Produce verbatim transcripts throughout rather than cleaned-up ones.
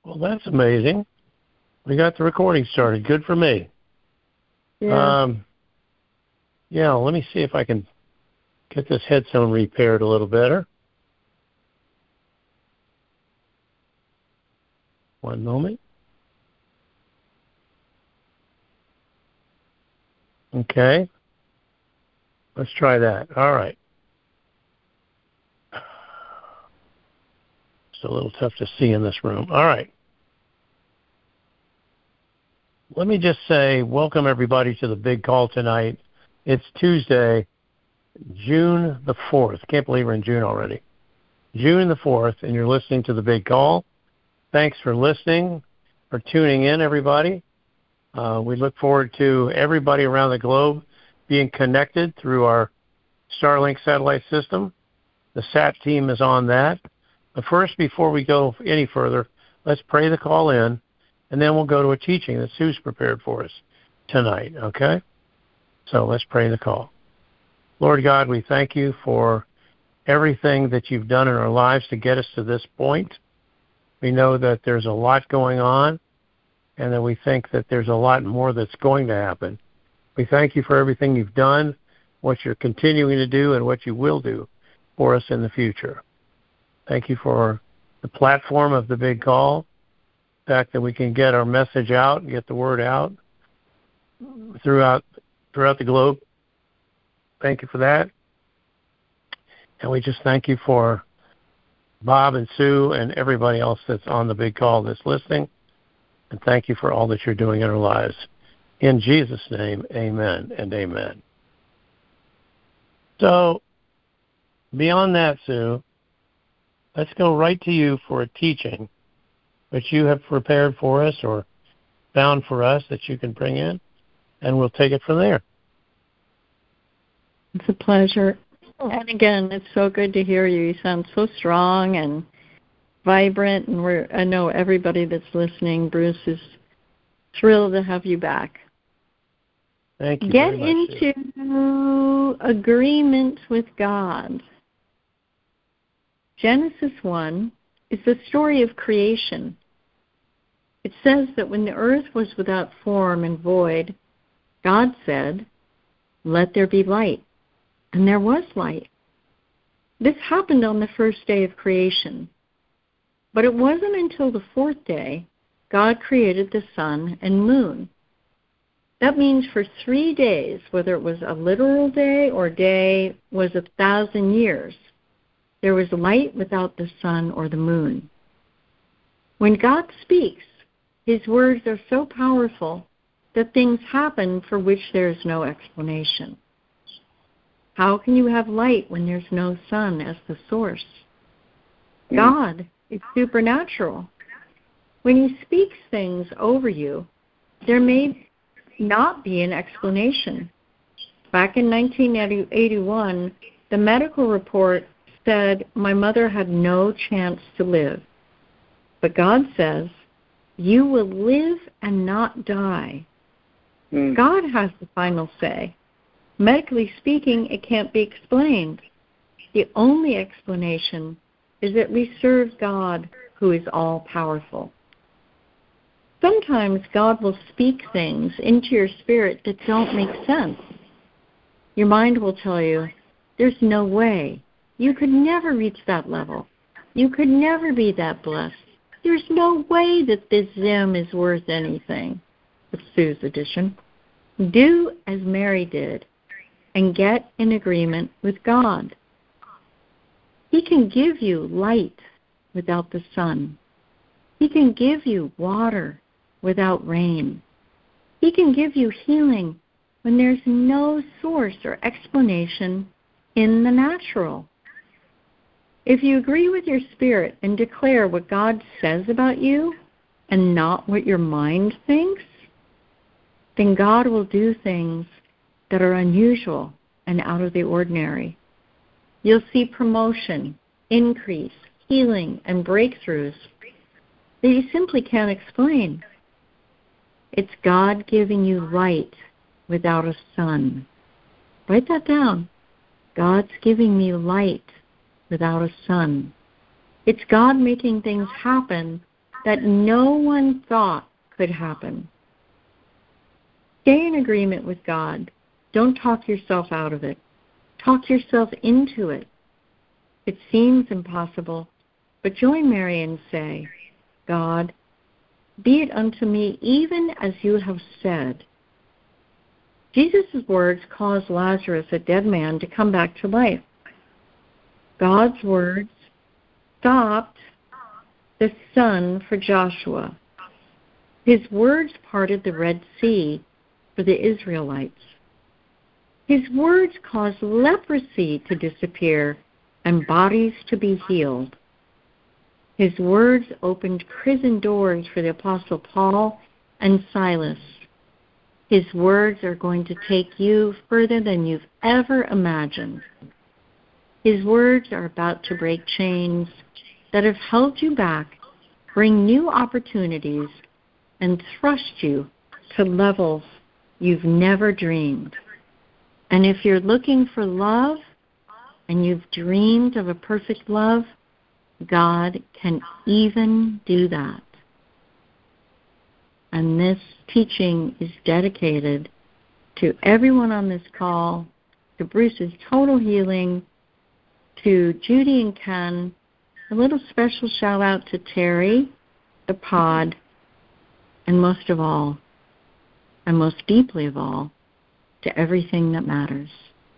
Well, that's amazing. We got the recording started. Good for me. Yeah. Um, yeah, let me see if I can get this headphone repaired a little better. One moment. Okay. Let's try that. All right. It's a little tough to see in this room. All right. Let me just say welcome, everybody, to the big call tonight. It's Tuesday, June the fourth. Can't believe we're in June already. June the fourth, and you're listening to the big call. Thanks for listening, for tuning in, everybody. Uh, we look forward to everybody around the globe being connected through our Starlink satellite system. The S A T team is on that. But first, before we go any further, let's pray the call in, and then we'll go to a teaching that Sue's prepared for us tonight, okay? So let's pray the call. Lord God, we thank you for everything that you've done in our lives to get us to this point. We know that there's a lot going on, and that we think that there's a lot more that's going to happen. We thank you for everything you've done, what you're continuing to do, and what you will do for us in the future. Thank you for the platform of the big call, the fact that we can get our message out and get the word out throughout throughout the globe. Thank you for that. And we just thank you for Bob and Sue and everybody else that's on the big call that's listening. And thank you for all that you're doing in our lives. In Jesus' name, amen and amen. So, beyond that, Sue, let's go right to you for a teaching which you have prepared for us or found for us that you can bring in, and we'll take it from there. It's a pleasure. And again, it's so good to hear you. You sound so strong and vibrant, and we're, I know everybody that's listening, Bruce, is thrilled to have you back. Thank you Get very much, into Sue. Agreement with God. Genesis one is the story of creation. It says that when the earth was without form and void, God said, "Let there be light." And there was light. This happened on the first day of creation. But it wasn't until the fourth day God created the sun and moon. That means for three days, whether it was a literal day or day was a thousand years, there was light without the sun or the moon. When God speaks, his words are so powerful that things happen for which there is no explanation. How can you have light when there's no sun as the source? God is supernatural. When he speaks things over you, there may not be an explanation. Back in nineteen eighty-one, the medical report said my mother had no chance to live. But God says, "You will live and not die." Mm. God has the final say. Medically speaking, it can't be explained. The only explanation is that we serve God who is all-powerful. Sometimes God will speak things into your spirit that don't make sense. Your mind will tell you, there's no way. You could never reach that level. You could never be that blessed. There's no way that this Zim is worth anything. With Sue's edition. Do as Mary did and get in agreement with God. He can give you light without the sun. He can give you water without rain. He can give you healing when there's no source or explanation in the natural. If you agree with your spirit and declare what God says about you and not what your mind thinks, then God will do things that are unusual and out of the ordinary. You'll see promotion, increase, healing, and breakthroughs that you simply can't explain. It's God giving you light without a sun. Write that down. God's giving me light without a sun. It's God making things happen that no one thought could happen. Stay in agreement with God. Don't talk yourself out of it. Talk yourself into it. It seems impossible, but join Mary and say, God, be it unto me even as you have said. Jesus' words caused Lazarus, a dead man, to come back to life. God's words stopped the sun for Joshua. His words parted the Red Sea for the Israelites. His words caused leprosy to disappear and bodies to be healed. His words opened prison doors for the Apostle Paul and Silas. His words are going to take you further than you've ever imagined. His words are about to break chains that have held you back, bring new opportunities, and thrust you to levels you've never dreamed. And if you're looking for love and you've dreamed of a perfect love, God can even do that. And this teaching is dedicated to everyone on this call, to Bruce's total healing, to Judy and Ken, a little special shout out to Terry, the pod, and most of all, and most deeply of all, to everything that matters.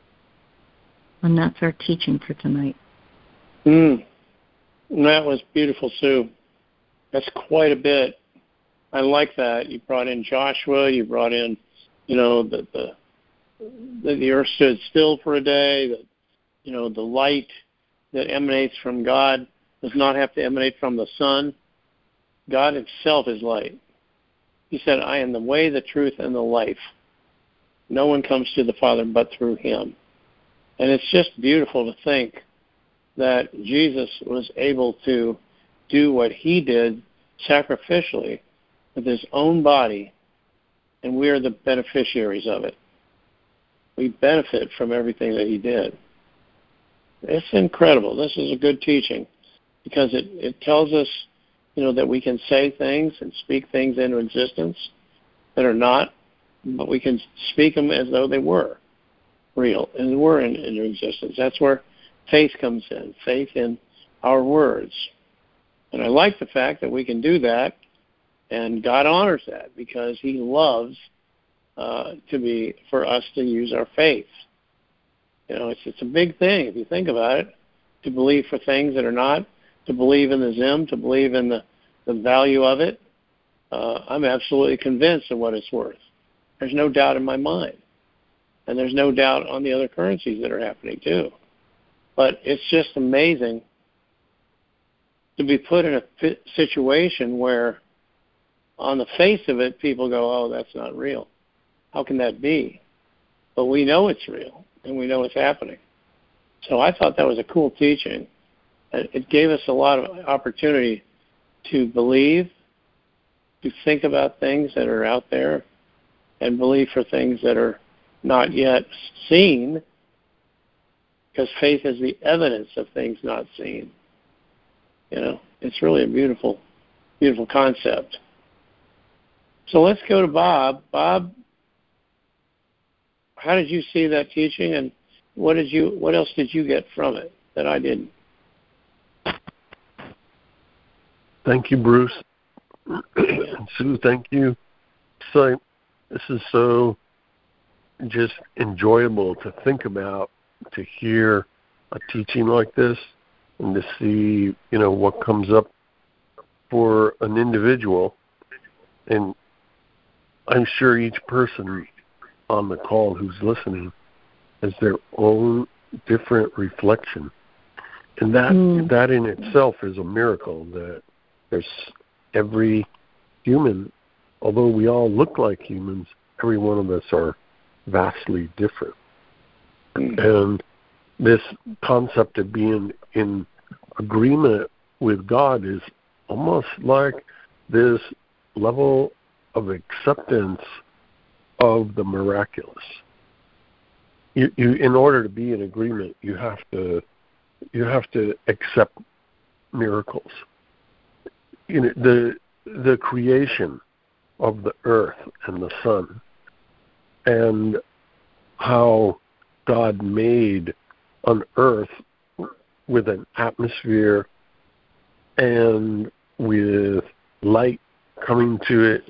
And that's our teaching for tonight. Mm. That was beautiful, Sue. That's quite a bit. I like that. You brought in Joshua. You brought in, you know, the the the, the earth stood still for a day. That, you know, the light that emanates from God does not have to emanate from the sun. God himself is light. He said, I am the way, the truth, and the life. No one comes to the Father but through him. And it's just beautiful to think that Jesus was able to do what he did sacrificially with his own body, and we are the beneficiaries of it. We benefit from everything that he did. It's incredible. This is a good teaching because it, it tells us, you know, that we can say things and speak things into existence that are not, but we can speak them as though they were real and were in, into existence. That's where faith comes in, faith in our words. And I like the fact that we can do that, and God honors that because he loves uh, to be for us to use our faith. You know, it's it's a big thing if you think about it, to believe for things that are not, to believe in the Zim, to believe in the, the value of it. Uh, I'm absolutely convinced of what it's worth. There's no doubt in my mind. And there's no doubt on the other currencies that are happening too. But it's just amazing to be put in a situation where on the face of it, people go, oh, that's not real. How can that be? But we know it's real, and we know it's happening. So I thought that was a cool teaching. It gave us a lot of opportunity to believe, to think about things that are out there, and believe for things that are not yet seen, because faith is the evidence of things not seen. You know, it's really a beautiful, beautiful concept. So let's go to Bob. Bob, how did you see that teaching, and what did you, what else did you get from it that I didn't? Thank you, Bruce. And Sue, thank you. So this is so just enjoyable to think about, to hear a teaching like this, and to see, you know, what comes up for an individual. And I'm sure each person on the call who's listening has their own different reflection. And that mm. that in itself is a miracle, that there's every human, although we all look like humans, every one of us are vastly different. Mm. And this concept of being in agreement with God is almost like this level of acceptance of the miraculous. You, you, in order to be in agreement, you have to you have to accept miracles. you know, the the creation of the earth and the sun, and how God made an earth with an atmosphere and with light coming to it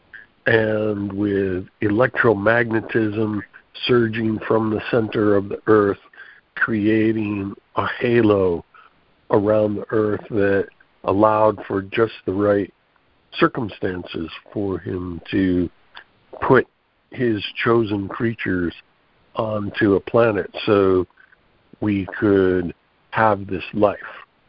and with electromagnetism surging from the center of the earth, creating a halo around the earth that allowed for just the right circumstances for him to put his chosen creatures onto a planet so we could have this life.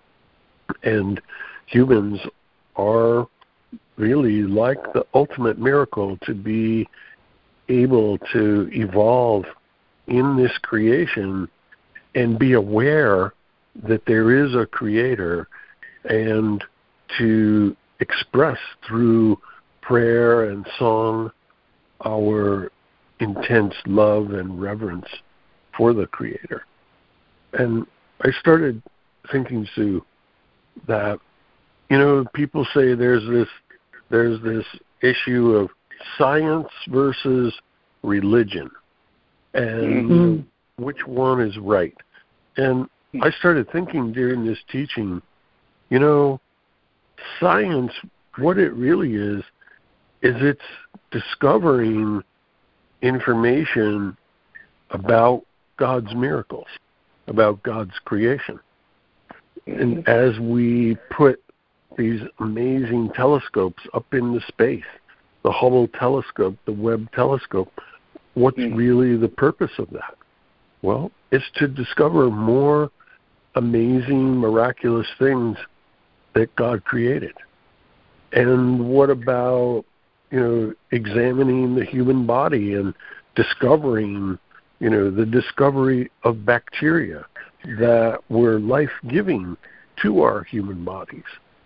And humans are really like the ultimate miracle, to be able to evolve in this creation and be aware that there is a creator, and to express through prayer and song our intense love and reverence for the creator. And I started thinking, Sue, that, you know, people say there's this there's this issue of science versus religion, and mm-hmm. which one is right. And I started thinking during this teaching, you know, science, what it really is, is it's discovering information about God's miracles, about God's creation. And as we put these amazing telescopes up into space, the Hubble telescope, the Webb telescope, what's mm. really the purpose of that? Well, it's to discover more amazing, miraculous things that God created. And what about, you know, examining the human body and discovering, you know, the discovery of bacteria that were life-giving to our human bodies?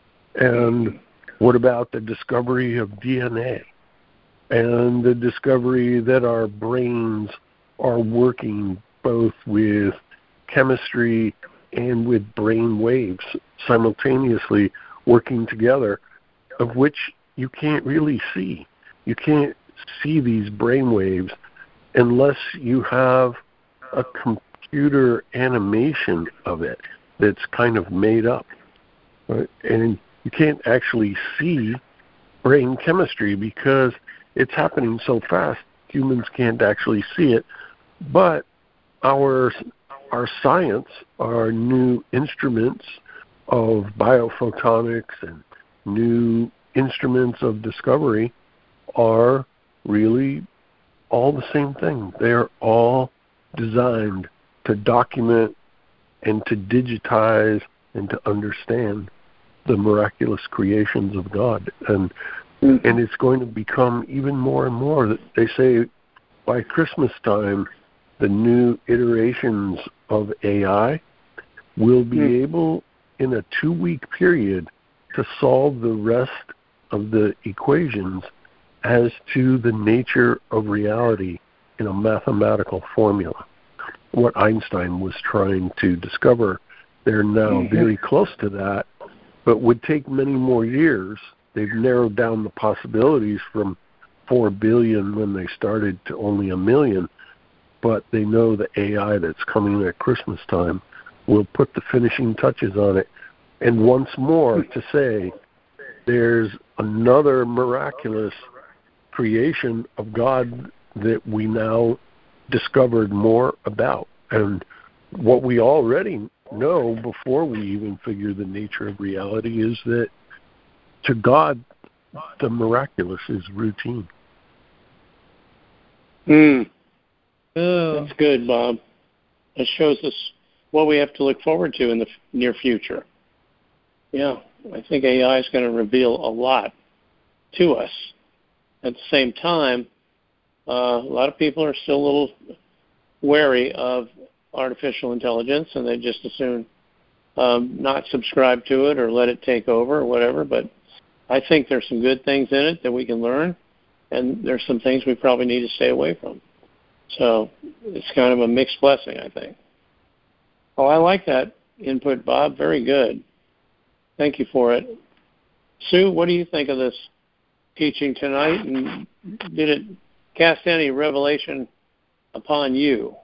And what about the discovery of D N A and the discovery that our brains are working both with chemistry and with brain waves simultaneously working together, of which you can't really see. You can't see these brain waves unless you have a computer animation of it that's kind of made up. Right? And you can't actually see brain chemistry because it's happening so fast, humans can't actually see it. But our our science, our new instruments of biophotonics and new instruments of discovery are really all the same thing. They're all designed to document and to digitize and to understand the miraculous creations of God. And mm-hmm. and it's going to become even more and more. They say by Christmas time, the new iterations of A I will be mm-hmm. able, in a two-week period, to solve the rest of the equations as to the nature of reality in a mathematical formula. What Einstein was trying to discover, they're now mm-hmm. very close to that, but would take many more years. They've narrowed down the possibilities from four billion when they started to only a million, but they know the A I that's coming at Christmas time will put the finishing touches on it. And once more to say, there's another miraculous creation of God that we now discovered more about. And what we already know before we even figure the nature of reality is that to God, the miraculous is routine. Hmm. Oh. That's good, Bob. It shows us what we have to look forward to in the near future. Yeah, I think A I is going to reveal a lot to us. At the same time, uh, a lot of people are still a little wary of artificial intelligence, and they just as soon um, not subscribe to it or let it take over or whatever. But I think there's some good things in it that we can learn, and there's some things we probably need to stay away from. So it's kind of a mixed blessing, I think. Oh, I like that input, Bob. Very good. Thank you for it. Sue, what do you think of this teaching tonight, and did it cast any revelation upon you?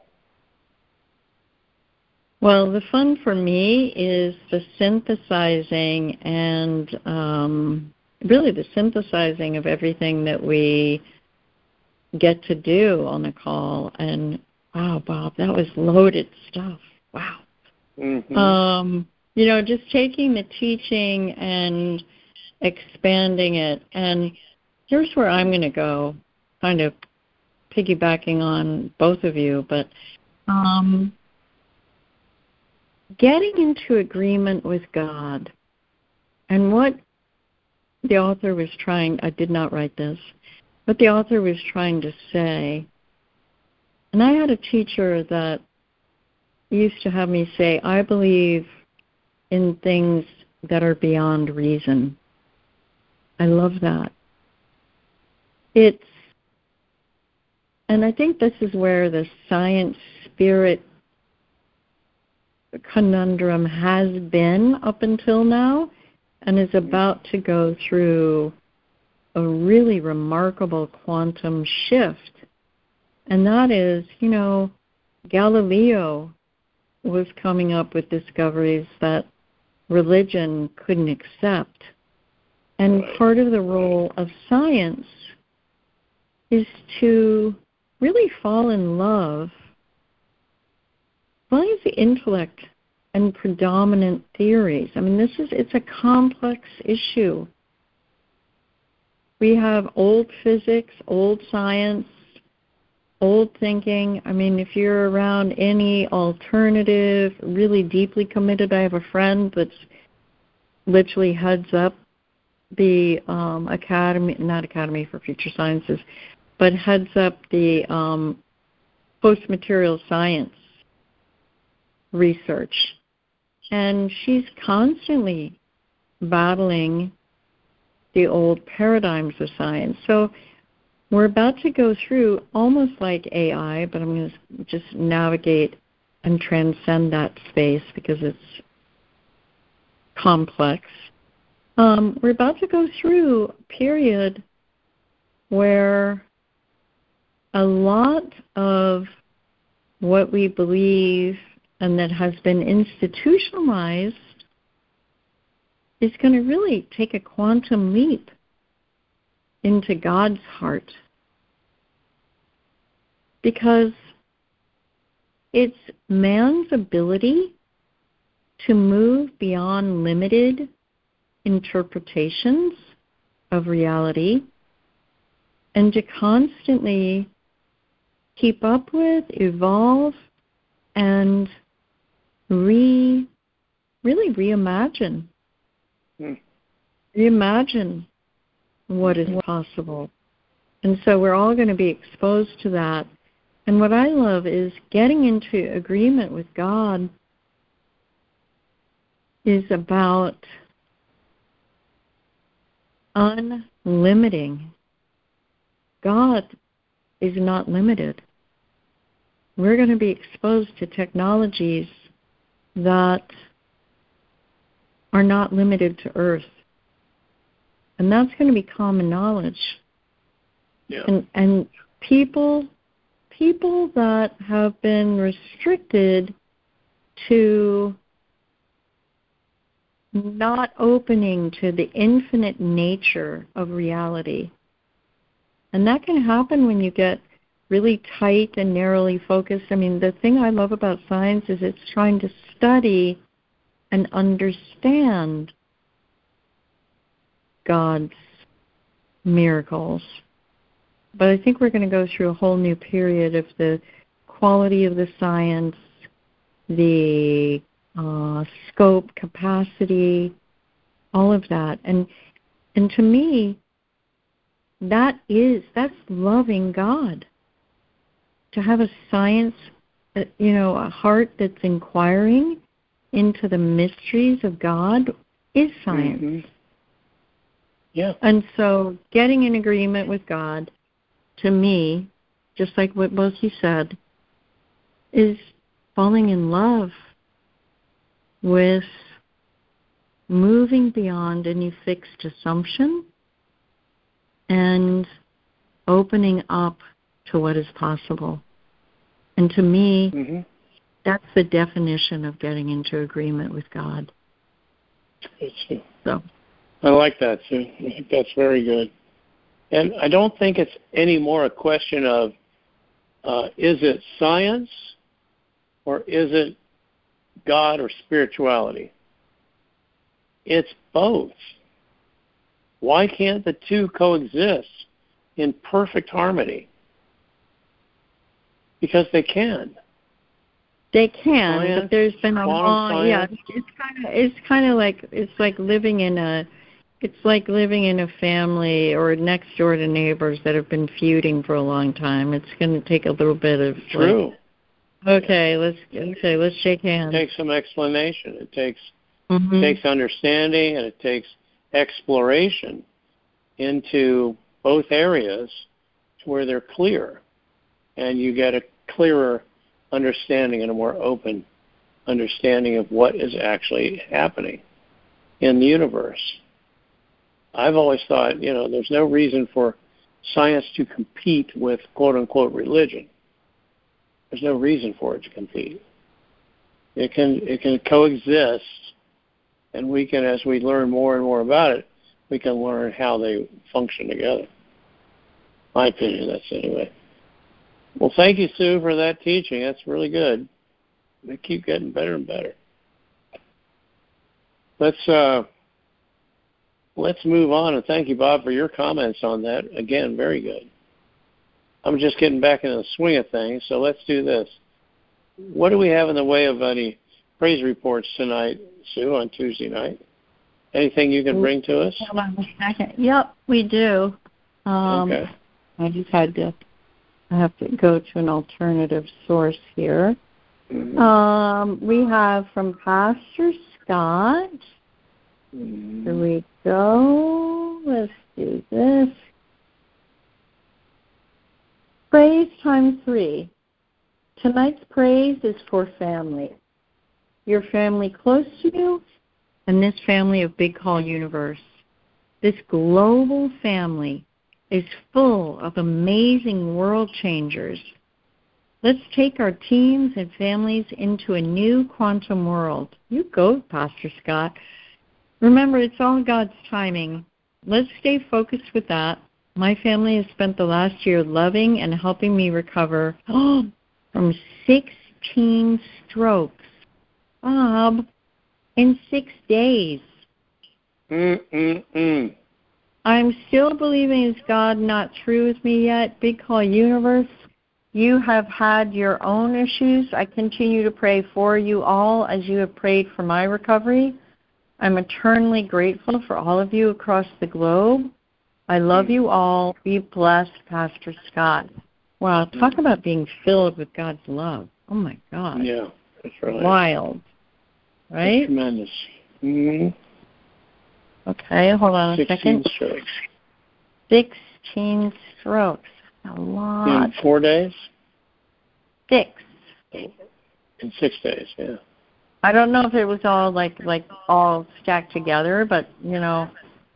Well, the fun for me is the synthesizing and um, really the synthesizing of everything that we get to do on the call. And wow, Bob, that was loaded stuff. Wow. Mm-hmm. Um, you know, just taking the teaching and expanding it. And here's where I'm going to go, kind of piggybacking on both of you, but um, getting into agreement with God. And what the author was trying, I did not write this, what the author was trying to say, and I had a teacher that used to have me say, I believe in things that are beyond reason. I love that. It's, and I think this is where the science spirit conundrum has been up until now and is about to go through a really remarkable quantum shift. And that is, you know, Galileo was coming up with discoveries that religion couldn't accept. And Right. part of the role of science is to really fall in love, well, is the intellect and predominant theories. I mean, this is, it's a complex issue. We have old physics, old science, old thinking. I mean, if you're around any alternative, really deeply committed, I have a friend that's literally heads up the um, Academy, not Academy for Future Sciences, but heads up the um, post-material science research. And she's constantly battling the old paradigms of science. So we're about to go through almost like A I, but I'm going to just navigate and transcend that space because it's complex. Um, we're about to go through a period where a lot of what we believe and that has been institutionalized is going to really take a quantum leap into God's heart, because it's man's ability to move beyond limited interpretations of reality and to constantly keep up with, evolve, and re, really reimagine. Hmm. Reimagine what is possible. And so we're all going to be exposed to that. And what I love is getting into agreement with God is about unlimiting. God is not limited. We're going to be exposed to technologies that are not limited to Earth. And that's going to be common knowledge. Yeah. And and people people that have been restricted to not opening to the infinite nature of reality. And that can happen when you get really tight and narrowly focused. I mean, the thing I love about science is it's trying to study and understand God's miracles. But I think we're going to go through a whole new period of the quality of the science, the uh, scope, capacity, all of that. And and to me, that is, that's loving God. To have a science, you know, a heart that's inquiring into the mysteries of God is science. Mm-hmm. Yeah. And so getting in agreement with God, to me, just like what both you said, is falling in love with moving beyond any fixed assumption and opening up to what is possible. And to me, mm-hmm. that's the definition of getting into agreement with God. So, I like that, Sue. I think that's very good. And I don't think it's any more a question of uh, is it science or is it God or spirituality? It's both. Why can't the two coexist in perfect harmony? Because they can. They can, science, but there's been a long, yeah. It's kind of, it's kind of like it's like living in a, it's like living in a family or next door to neighbors that have been feuding for a long time. It's going to take a little bit of true. Like, okay, let's okay, let's shake hands. It takes some explanation. It takes mm-hmm. it takes understanding, and it takes exploration into both areas to where they're clear, and you get a clearer understanding and a more open understanding of what is actually happening in the universe. I've always thought, you know, there's no reason for science to compete with quote-unquote religion. There's no reason for it to compete. It can it can coexist, and we can, as we learn more and more about it, we can learn how they function together. My opinion, that's anyway. Well, thank you, Sue, for that teaching. That's really good. They keep getting better and better. Let's uh, let's move on, and thank you, Bob, for your comments on that. Again, very good. I'm just getting back into the swing of things, so let's do this. What do we have in the way of any praise reports tonight, Sue, on Tuesday night? Anything you can bring to us? Hold on a second. Yep, we do. Um, okay. I just had to, I have to go to an alternative source here. Mm-hmm. Um, we have from Pastor Scott. Mm-hmm. Here we go. Let's do this. Praise time three. Tonight's praise is for family. Your family close to you and this family of Big Call Universe. This global family is full of amazing world changers. Let's take our teams and families into a new quantum world. You go, Pastor Scott. Remember, it's all God's timing. Let's stay focused with that. My family has spent the last year loving and helping me recover from sixteen strokes. Bob, in six days. Mm-mm-mm. I'm still believing is God not through with me yet? Big Call Universe, you have had your own issues. I continue to pray for you all as you have prayed for my recovery. I'm eternally grateful for all of you across the globe. I love you all. Be blessed, Pastor Scott. Wow, talk about being filled with God's love. Oh, my God. Yeah, that's right. Wild. Right? That's tremendous. Mm-hmm. Okay, hold on a sixteen second. strokes. sixteen strokes. A lot. In four days? Six. In six days, yeah. I don't know if it was all, like, like all stacked together, but, you know,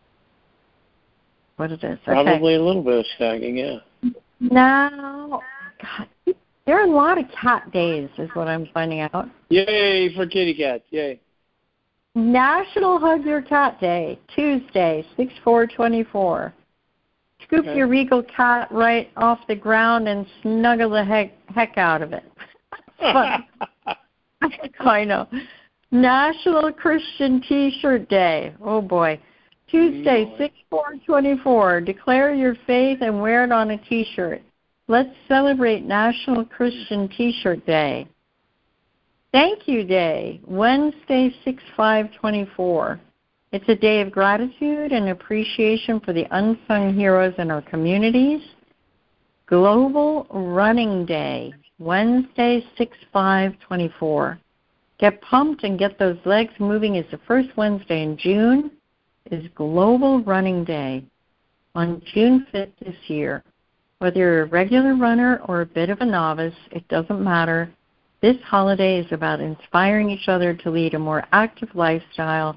what it is. Probably okay. a little bit of stacking, yeah. Now, God, there are a lot of cat days, is what I'm finding out. Yay for kitty cats, yay. National Hug Your Cat Day, Tuesday, six four twenty-four. Scoop Okay. your regal cat right off the ground and snuggle the heck, heck out of it. Fun. I know. National Christian T-Shirt Day. Oh, boy. Tuesday, six four twenty-four. Declare your faith and wear it on a T-shirt. Let's celebrate National Christian T-Shirt Day. Thank You Day, Wednesday, six five twenty-four. It's a day of gratitude and appreciation for the unsung heroes in our communities. Global Running Day, Wednesday, six five twenty-four. Get pumped and get those legs moving as the first Wednesday in June is Global Running Day on June fifth this year. Whether you're a regular runner or a bit of a novice, it doesn't matter. This holiday is about inspiring each other to lead a more active lifestyle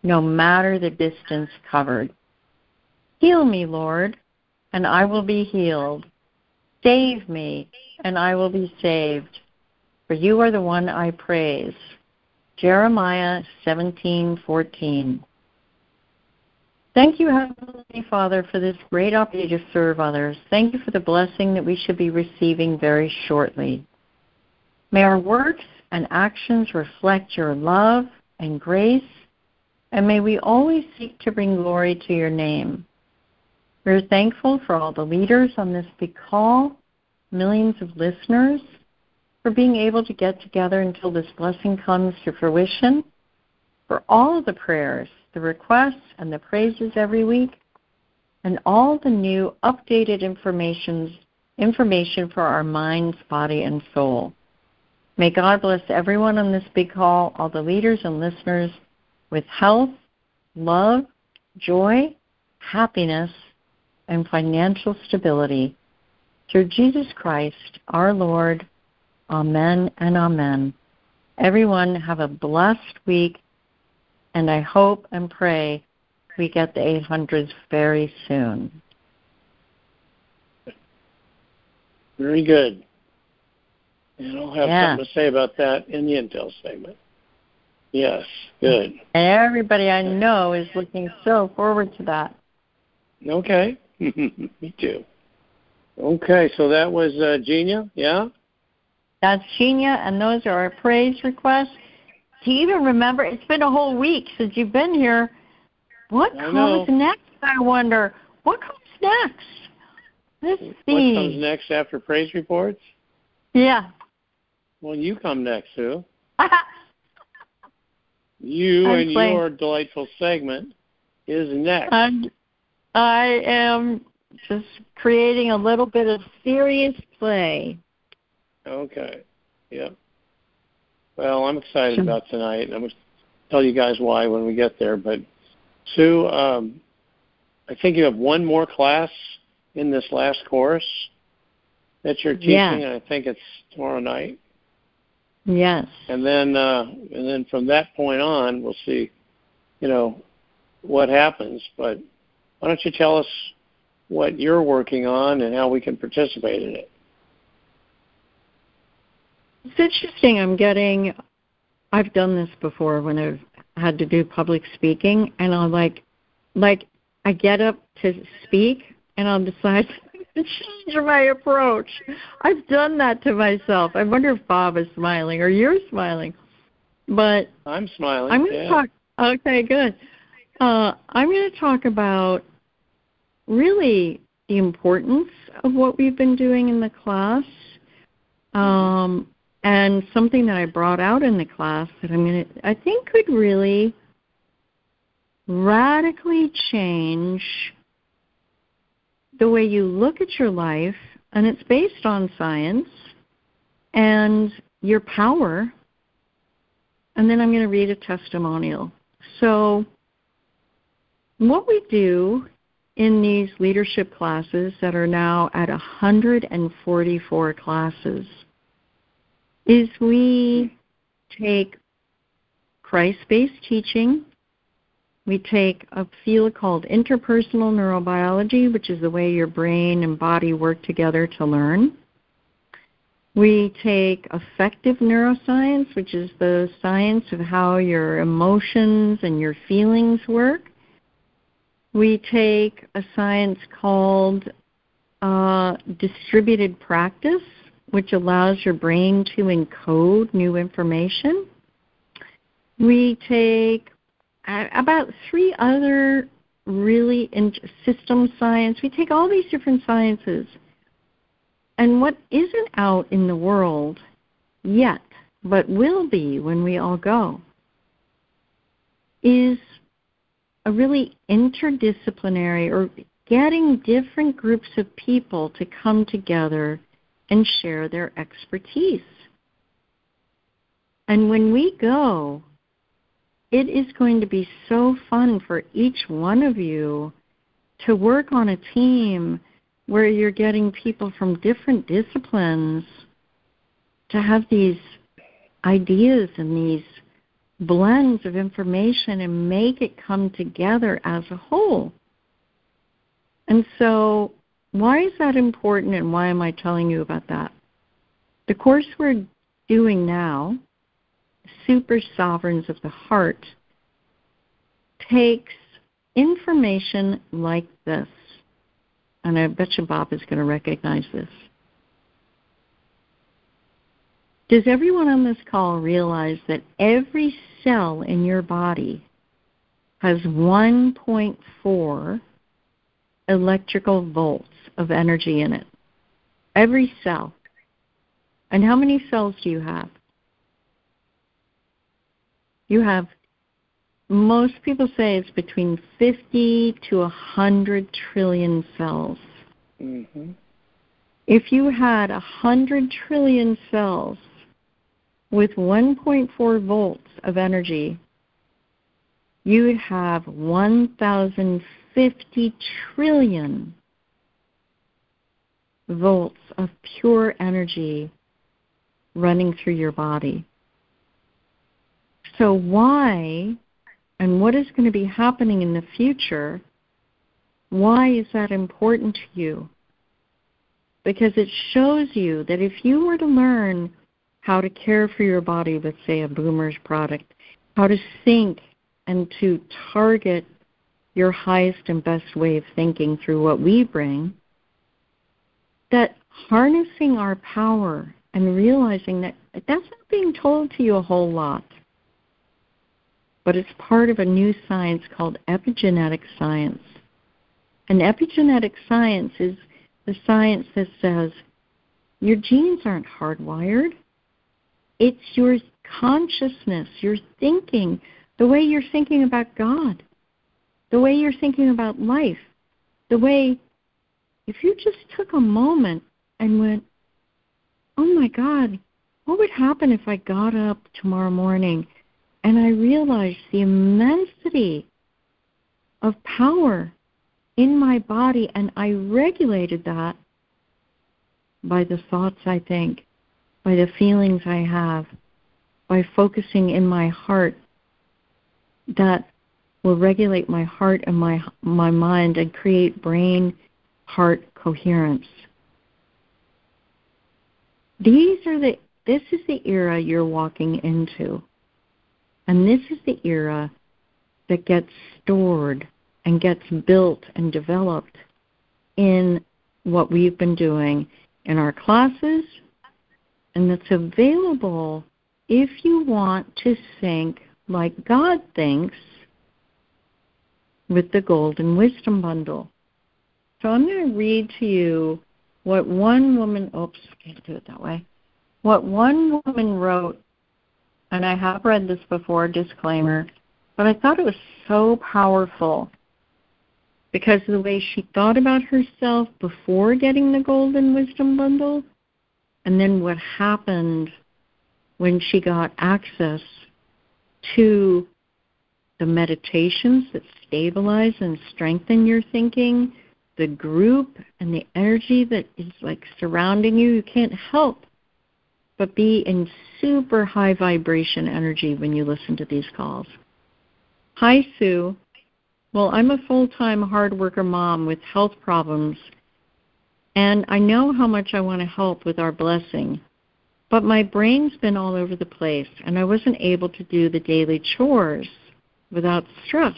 no matter the distance covered. Heal me, Lord, and I will be healed. Save me, and I will be saved. For you are the one I praise. Jeremiah seventeen fourteen. Thank you, Heavenly Father, for this great opportunity to serve others. Thank you for the blessing that we should be receiving very shortly. May our works and actions reflect your love and grace, and may we always seek to bring glory to your name. We're thankful for all the leaders on this big call, millions of listeners, for being able to get together until this blessing comes to fruition, for all of the prayers, the requests, and the praises every week, and all the new updated information, information for our minds, body, and soul. May God bless everyone on this big call, all the leaders and listeners, with health, love, joy, happiness, and financial stability. Through Jesus Christ, our Lord. Amen and amen. Everyone have a blessed week, and I hope and pray we get the eight hundreds very soon. Very good. And I'll have yeah. something to say about that in the Intel segment. Yes, good. And everybody I know is looking so forward to that. Okay. Me too. Okay, so that was uh, Genia, yeah? That's Genia, and those are our praise requests. Do you even remember? It's been a whole week since you've been here. What I comes know. next, I wonder? What comes next? Let's see. What comes next after praise reports? Yeah. Well, you come next, Sue. you I'm and playing. your delightful segment is next. I'm, I am just creating a little bit of serious play. Okay. Yep. Well, I'm excited about tonight. I'm going to tell you guys why when we get there. But, Sue, um, I think you have one more class in this last course that you're teaching, yeah. and I think it's tomorrow night. Yes. And then, uh, and then from that point on, we'll see, you know, what happens. But why don't you tell us what you're working on and how we can participate in it? It's interesting. I'm getting, I've done this before when I've had to do public speaking, and I'll like, like, I get up to speak, and I'll decide to change my approach. I've done that to myself. I wonder if Bob is smiling or you're smiling. But I'm smiling. I'm going to yeah. talk, okay, good. Uh, I'm going to talk about really the importance of what we've been doing in the class. Um, And something that I brought out in the class that I'm going to, I think could really radically change the way you look at your life, and it's based on science and your power. And then I'm going to read a testimonial. So what we do in these leadership classes that are now at one hundred forty-four classes is we take Christ-based teaching, we take a field called interpersonal neurobiology, which is the way your brain and body work together to learn. We take affective neuroscience, which is the science of how your emotions and your feelings work. We take a science called uh, distributed practice, which allows your brain to encode new information. We take about three other really in system science. We take all these different sciences. And what isn't out in the world yet, but will be when we all go, is a really interdisciplinary, or getting different groups of people to come together and share their expertise. And when we go, it is going to be so fun for each one of you to work on a team where you're getting people from different disciplines to have these ideas and these blends of information and make it come together as a whole. And so why is that important, and why am I telling you about that? The course we're doing now, Super Sovereigns of the Heart, takes information like this. And I bet you Bob is going to recognize this. Does everyone on this call realize that every cell in your body has one point four electrical volts of energy in it? Every cell. And how many cells do you have? You have, most people say it's between fifty to one hundred trillion cells. Mm-hmm. If you had one hundred trillion cells with one point four volts of energy, you would have one thousand fifty trillion volts of pure energy running through your body. So why, and what is going to be happening in the future, why is that important to you? Because it shows you that if you were to learn how to care for your body with, say, a Boomer's product, how to think and to target your highest and best way of thinking through what we bring, that harnessing our power and realizing that that's not being told to you a whole lot, but it's part of a new science called epigenetic science. And epigenetic science is the science that says your genes aren't hardwired. It's your consciousness, your thinking, the way you're thinking about God, the way you're thinking about life, the way, if you just took a moment and went, oh my God, what would happen if I got up tomorrow morning and I realized the immensity of power in my body, and I regulated that by the thoughts I think, by the feelings I have, by focusing in my heart, that will regulate my heart and my my mind and create brain-heart coherence. These are the this is the era you're walking into. And this is the era that gets stored and gets built and developed in what we've been doing in our classes, and that's available if you want to think like God thinks with the Golden Wisdom Bundle. So I'm going to read to you what one woman, oops, I can't do it that way, what one woman wrote, and I have read this before, disclaimer, but I thought it was so powerful because of the way she thought about herself before getting the Golden Wisdom Bundle, and then what happened when she got access to the meditations that stabilize and strengthen your thinking, the group and the energy that is like surrounding you. You can't help but be in super high vibration energy when you listen to these calls. Hi, Sue. Well, I'm a full-time hard worker mom with health problems, and I know how much I want to help with our blessing, but my brain's been all over the place, and I wasn't able to do the daily chores without stress.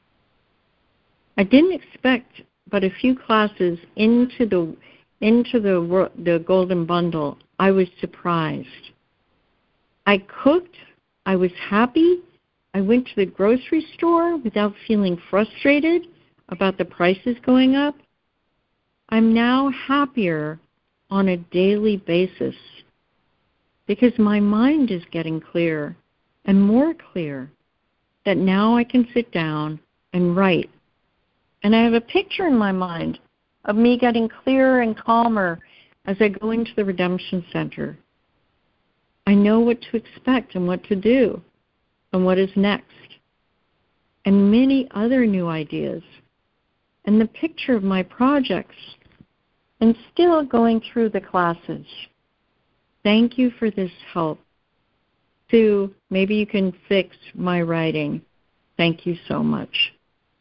I didn't expect but a few classes into the into the the Golden Bundle. I was surprised. I cooked. I was happy. I went to the grocery store without feeling frustrated about the prices going up. I'm now happier on a daily basis because my mind is getting clearer and more clear, that now I can sit down and write. And I have a picture in my mind of me getting clearer and calmer as I go into the Redemption Center. I know what to expect and what to do and what is next, and many other new ideas, and the picture of my projects, and still going through the classes. Thank you for this help. Sue, maybe you can fix my writing. Thank you so much.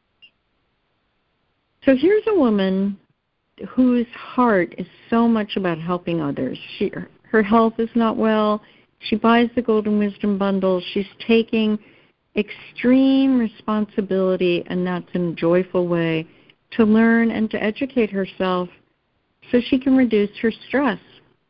So here's a woman whose heart is so much about helping others. She, her health is not well. She buys the Golden Wisdom Bundle. She's taking extreme responsibility, and that's in a joyful way, to learn and to educate herself so she can reduce her stress.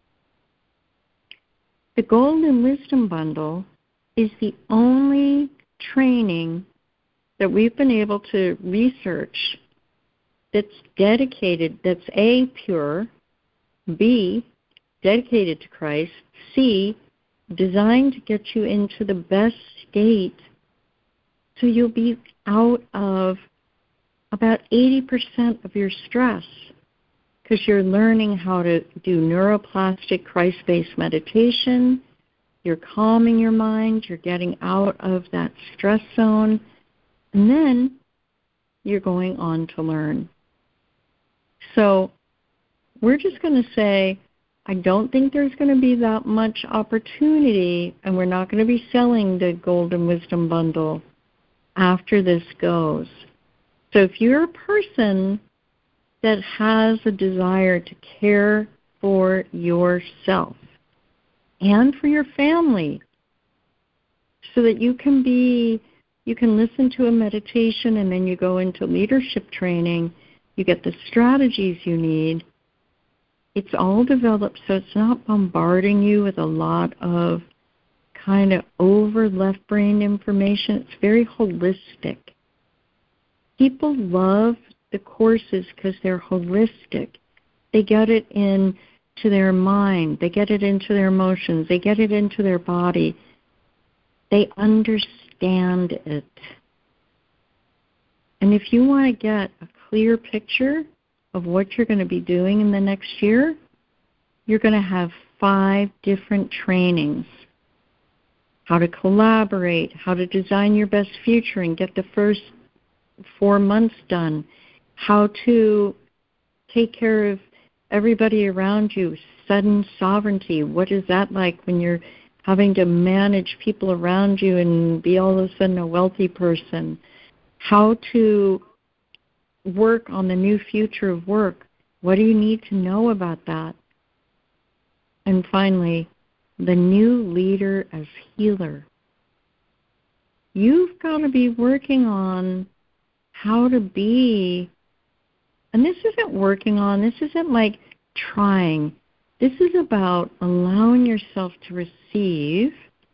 The Golden Wisdom Bundle is the only training that we've been able to research that's dedicated, that's A, pure, B, dedicated to Christ, C, designed to get you into the best state so you'll be out of about eighty percent of your stress because you're learning how to do neuroplastic Christ-based meditation, you're calming your mind, you're getting out of that stress zone, and then you're going on to learn. So we're just going to say, I don't think there's going to be that much opportunity, and we're not going to be selling the Golden Wisdom Bundle after this goes. So if you're a person that has a desire to care for yourself and for your family so that you can be, you can listen to a meditation and then you go into leadership training, you get the strategies you need. It's all developed so it's not bombarding you with a lot of kind of over left brain information. It's very holistic. People love the courses because they're holistic. They get it into their mind. They get it into their emotions. They get it into their body. They understand it. And if you want to get a clear picture of what you're going to be doing in the next year, you're going to have five different trainings. How to collaborate, how to design your best future and get the first four months done, how to take care of everybody around you, sudden sovereignty. What is that like when you're having to manage people around you and be all of a sudden a wealthy person? How to work on the new future of work. What do you need to know about that? And finally, the new leader as healer. You've got to be working on how to be, and this isn't working on, this isn't like trying. This is about allowing yourself to receive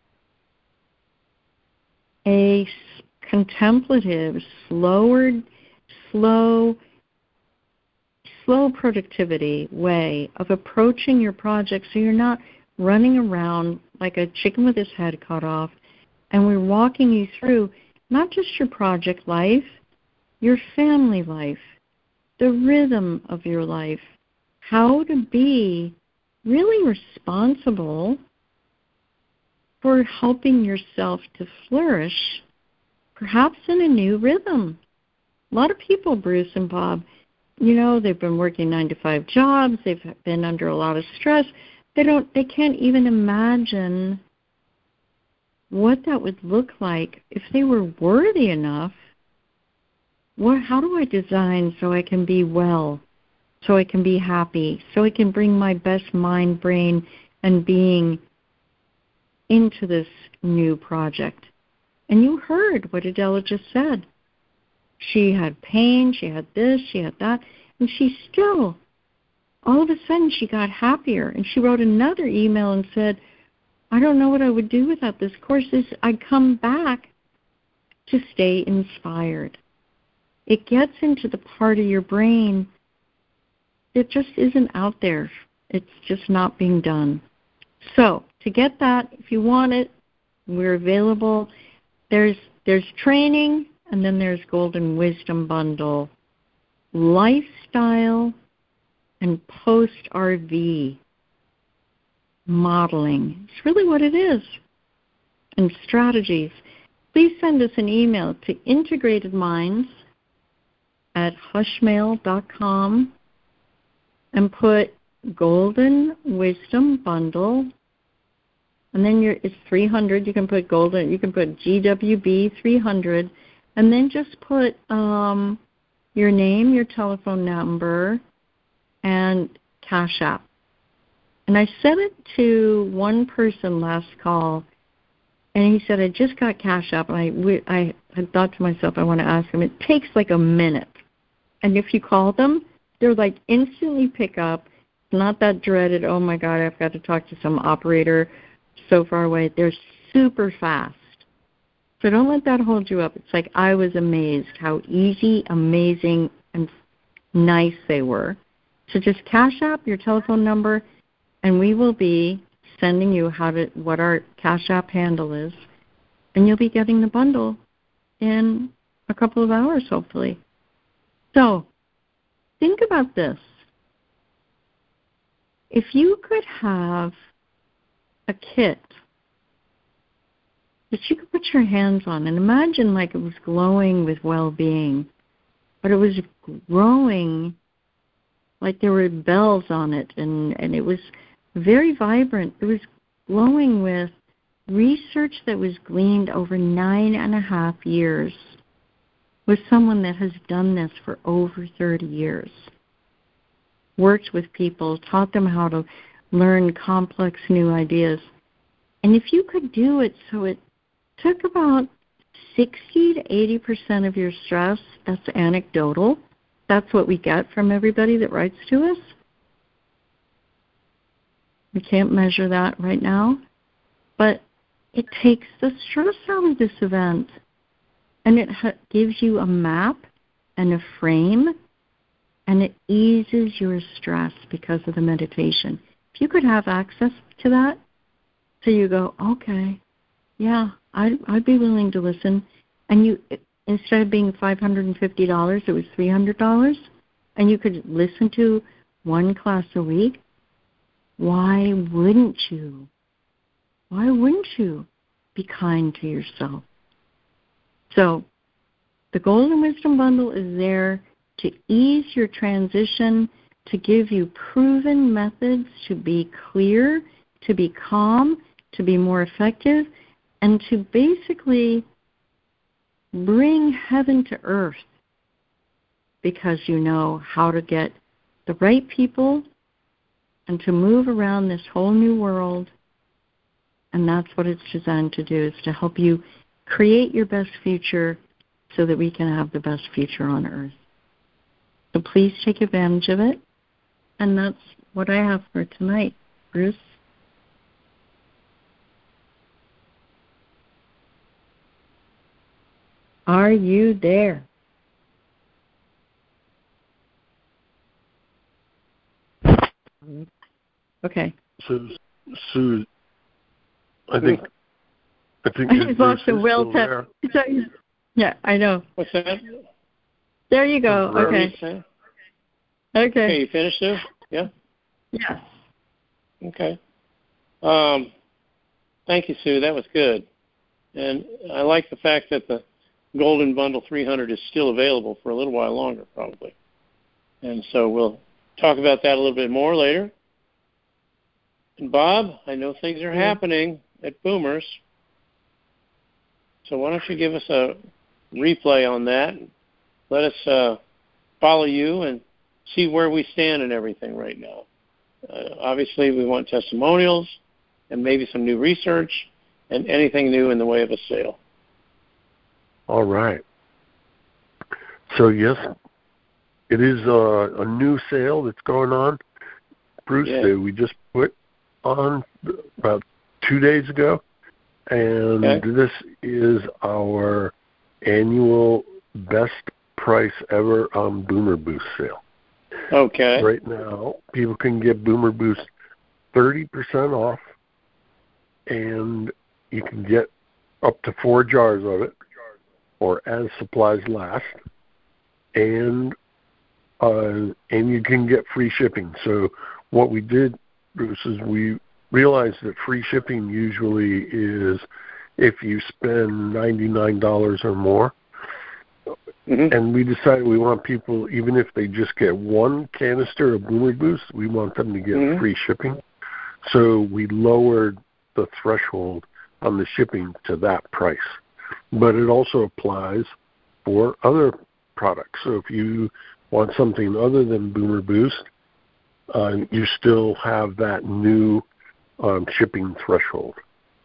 a contemplative, slower, slow, slow productivity way of approaching your project so you're not running around like a chicken with his head cut off, and we're walking you through not just your project life, your family life, the rhythm of your life, how to be really responsible for helping yourself to flourish, perhaps in a new rhythm. A lot of people, Bruce and Bob, you know, they've been working nine to five jobs, they've been under a lot of stress. They don't they can't even imagine what that would look like if they were worthy enough. What how do I design so I can be well, so I can be happy, so I can bring my best mind, brain, and being into this new project? And you heard what Adela just said. She had pain, she had this, she had that, and she still, all of a sudden she got happier. And she wrote another email and said, I don't know what I would do without this course. This, I come back to stay inspired. It gets into the part of your brain that just isn't out there. It's just not being done. So to get that, if you want it, we're available. There's there's training, and then there's Golden Wisdom Bundle, lifestyle, and post-R V modeling. It's really what it is. And strategies. Please send us an email to integratedminds at hushmail dot com and put Golden Wisdom Bundle and then you're, it's three hundred. You can put golden. You can put G W B three hundred, and then just put um, your name, your telephone number, and Cash App. And I sent it to one person last call, and he said, I just got Cash App, and I, I had thought to myself, I want to ask him. It takes like a minute. And if you call them, they're like instantly pick up. It's not that dreaded, oh, my God, I've got to talk to some operator so far away. They're super fast. So don't let that hold you up. It's like I was amazed how easy, amazing, and nice they were. So just Cash App, your telephone number, and we will be sending you how to what our Cash App handle is, and you'll be getting the bundle in a couple of hours, hopefully. So think about this. If you could have a kit that you could put your hands on and imagine like it was glowing with well-being, but it was growing like there were bells on it, and, and it was very vibrant. It was glowing with research that was gleaned over nine and a half years with someone that has done this for over thirty years, worked with people, taught them how to learn complex new ideas. And if you could do it so it took about sixty to eighty percent of your stress, that's anecdotal. That's what we get from everybody that writes to us. We can't measure that right now, but it takes the stress out of this event, and it ha- gives you a map and a frame, and it eases your stress because of the meditation. If you could have access to that, so you go, okay, yeah, I'd, I'd be willing to listen, and you instead of being five hundred fifty dollars, it was three hundred dollars, and you could listen to one class a week. Why wouldn't you? Why wouldn't you be kind to yourself? So the Golden Wisdom Bundle is there to ease your transition, to give you proven methods to be clear, to be calm, to be more effective, and to basically bring heaven to earth, because you know how to get the right people and to move around this whole new world. And that's what it's designed to do, is to help you create your best future so that we can have the best future on earth. So please take advantage of it. And that's what I have for tonight. Bruce? Are you there? Okay. So, Sue, I think I think I just lost a will tap. Yeah, I know. What's that? There you go. Okay. Okay. Okay. You finished, Sue? Yeah? Yes. Okay. Um, thank you, Sue. That was good. And I like the fact that the Golden Bundle three hundred is still available for a little while longer, probably. And so we'll talk about that a little bit more later. And Bob, I know things are happening at Boomers. So why don't you give us a replay on that? Let us uh, follow you and see where we stand and everything right now. Uh, obviously, we want testimonials and maybe some new research and anything new in the way of a sale. All right. So, yes, it is a, a new sale that's going on. Bruce, yes. that we just put on about two days ago. And okay. This is our annual best price ever on Boomer Boost sale. Okay. Right now, people can get Boomer Boost thirty percent off, and you can get up to four jars of it, or as supplies last, and uh, and you can get free shipping. So what we did, Bruce, is we realized that free shipping usually is if you spend ninety-nine dollars or more. Mm-hmm. And we decided we want people, even if they just get one canister of Boomer Boost, we want them to get mm-hmm. free shipping. So we lowered the threshold on the shipping to that price. But it also applies for other products. So if you want something other than Boomer Boost, uh, you still have that new um, shipping threshold.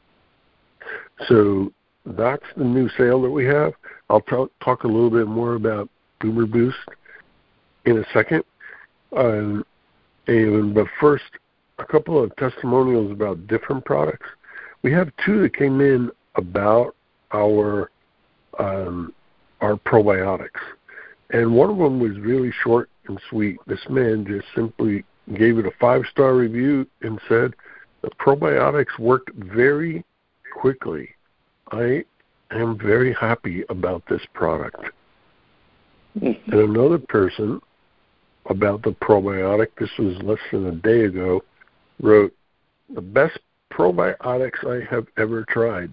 So that's the new sale that we have. I'll t- talk a little bit more about Boomer Boost in a second. Um, and but first, a couple of testimonials about different products. We have two that came in about our um, our probiotics, and one of them was really short and sweet. This man just simply gave it a five-star review and said the probiotics worked very quickly. I am very happy about this product. And another person about the probiotic, this was less than a day ago, wrote, the best probiotics I have ever tried.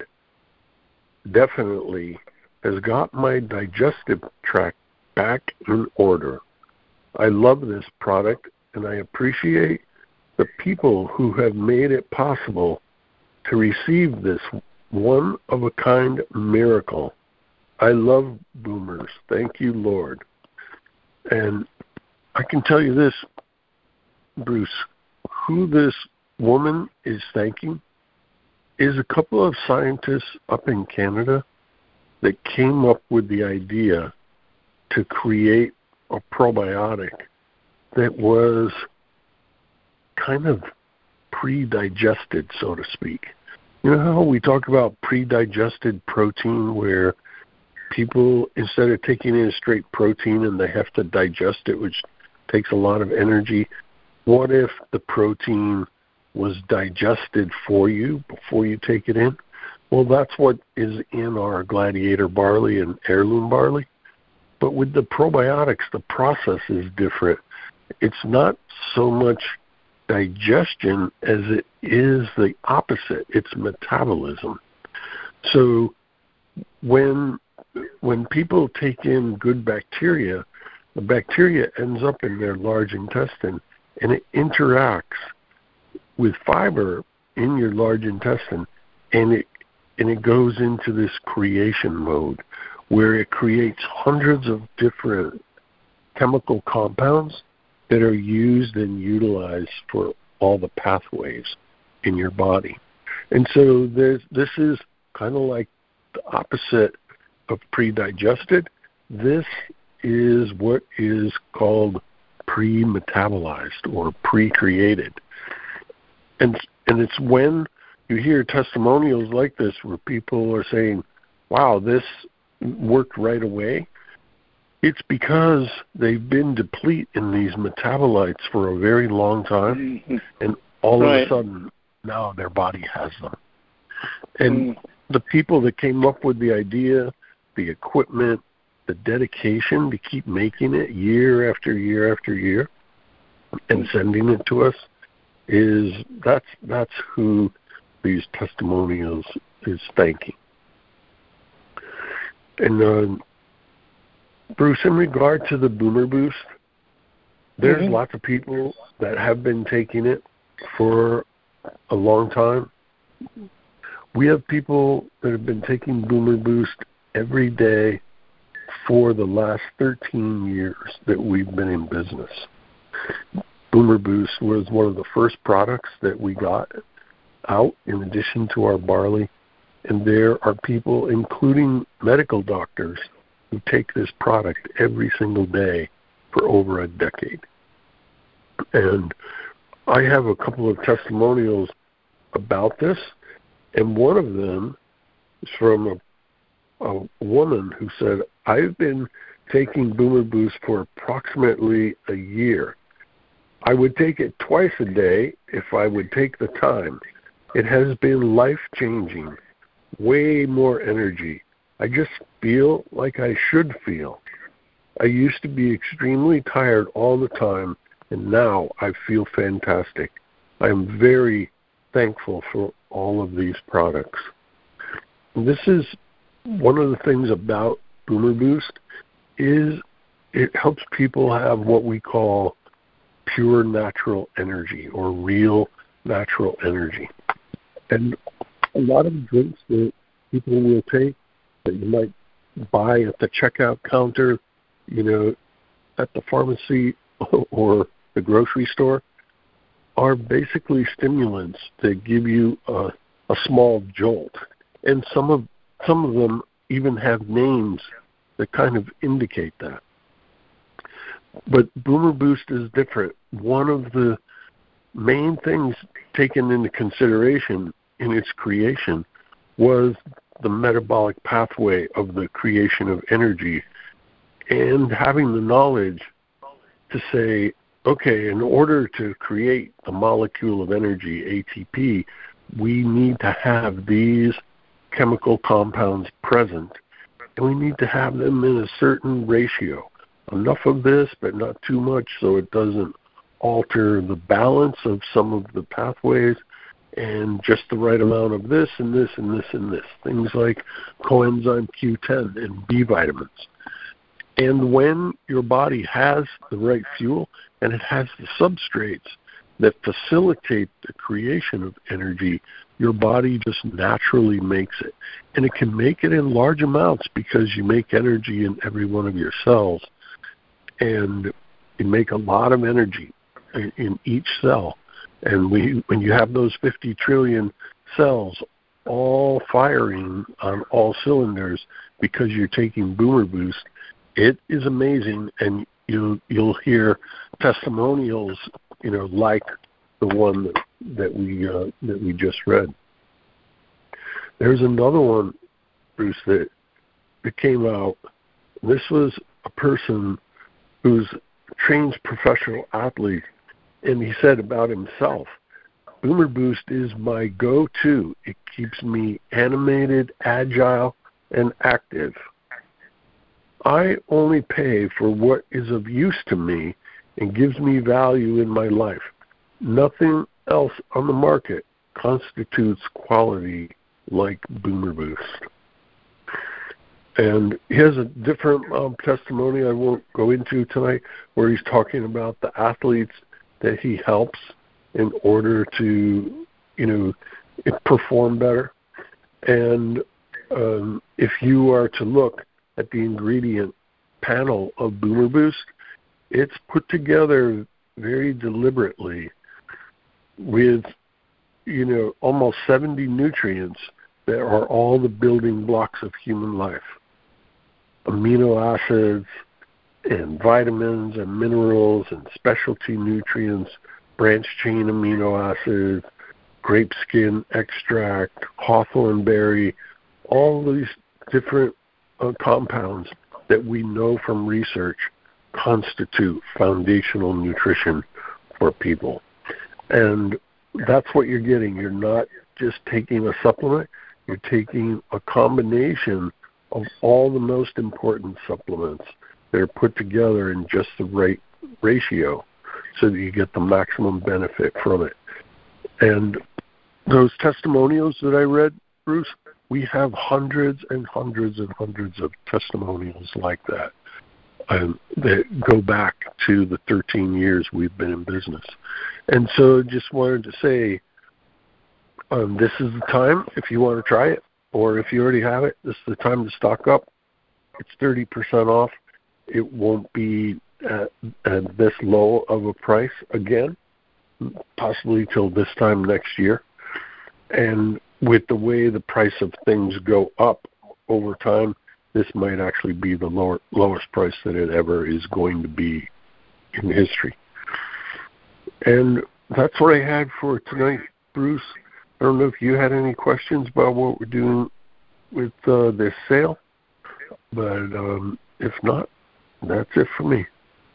Definitely has got my digestive tract back in order. I love this product, and I appreciate the people who have made it possible to receive this one-of-a-kind miracle. I love Boomers. Thank you, Lord. And I can tell you this, Bruce, who this woman is thanking is a couple of scientists up in Canada that came up with the idea to create a probiotic that was kind of pre-digested, so to speak. You know how we talk about pre-digested protein where people, instead of taking in straight protein and they have to digest it, which takes a lot of energy, what if the protein was digested for you before you take it in? Well, that's what is in our Gladiator barley and heirloom barley. But with the probiotics, the process is different. It's not so much digestion as it is the opposite. It's metabolism. So when when people take in good bacteria, the bacteria ends up in their large intestine and it interacts with fiber in your large intestine, and it and it goes into this creation mode where it creates hundreds of different chemical compounds that are used and utilized for all the pathways in your body. And so there's, this is kind of like the opposite of pre-digested. This is what is called pre-metabolized or pre-created. And and it's when you hear testimonials like this where people are saying, wow, this worked right away. It's because they've been depleted in these metabolites for a very long time, mm-hmm. and all right. of a sudden, now their body has them. And mm. the people that came up with the idea, the equipment, the dedication to keep making it year after year after year and sending it to us, is that's that's who these testimonials is thanking. And uh, Bruce, in regard to the Boomer Boost, there's mm-hmm. lots of people that have been taking it for a long time. We have people that have been taking Boomer Boost every day for the last thirteen years that we've been in business. Boomer Boost was one of the first products that we got out in addition to our barley. And there are people, including medical doctors, who take this product every single day for over a decade. And I have a couple of testimonials about this, and one of them is from a, a woman who said, I've been taking Boomer Boost for approximately a year. I would take it twice a day if I would take the time. It has been life-changing, way more energy. I just feel like I should feel. I used to be extremely tired all the time, and now I feel fantastic. I am very thankful for all of these products. And this is one of the things about Boomer Boost is it helps people have what we call pure natural energy or real natural energy. And a lot of drinks that people will take that you might buy at the checkout counter, you know, at the pharmacy or the grocery store, are basically stimulants that give you a, a small jolt. And some of some of them even have names that kind of indicate that. But Boomer Boost is different. One of the main things taken into consideration in its creation was the metabolic pathway of the creation of energy, and having the knowledge to say, okay, in order to create the molecule of energy, A T P, we need to have these chemical compounds present, and we need to have them in a certain ratio. Enough of this, but not too much, so it doesn't alter the balance of some of the pathways, and just the right amount of this and this and this and this. Things like coenzyme Q ten and B vitamins. And when your body has the right fuel and it has the substrates that facilitate the creation of energy, your body just naturally makes it. And it can make it in large amounts because you make energy in every one of your cells. And you make a lot of energy in, in each cell. And we, when you have those fifty trillion cells all firing on all cylinders because you're taking Boomer Boost, it is amazing. And you, you'll hear testimonials, you know, like the one that, that we uh, that we just read. There's another one, Bruce, that, that came out. This was a person who's a trained professional athlete, and he said about himself, Boomer Boost is my go-to. It keeps me animated, agile, and active. I only pay for what is of use to me and gives me value in my life. Nothing else on the market constitutes quality like Boomer Boost. And he has a different um, testimony I won't go into tonight, where he's talking about the athletes that he helps in order to, you know, perform better. And um, if you are to look at the ingredient panel of Boomer Boost, it's put together very deliberately with, you know, almost seventy nutrients that are all the building blocks of human life. Amino acids and vitamins and minerals and specialty nutrients, branch-chain amino acids, grape skin extract, hawthorn berry, all these different uh, compounds that we know from research constitute foundational nutrition for people. And that's what you're getting. You're not just taking a supplement. You're taking a combination of all the most important supplements that are put together in just the right ratio so that you get the maximum benefit from it. And those testimonials that I read, Bruce, we have hundreds and hundreds and hundreds of testimonials like that um, that go back to the thirteen years we've been in business. And so just wanted to say, um, this is the time if you want to try it, or if you already have it, this is the time to stock up. It's thirty percent off. It won't be at, at this low of a price again, possibly till this time next year. And with the way the price of things go up over time, this might actually be the lower, lowest price that it ever is going to be in history. And that's what I had for tonight, Bruce. I don't know if you had any questions about what we're doing with uh, this sale, but um, if not, that's it for me.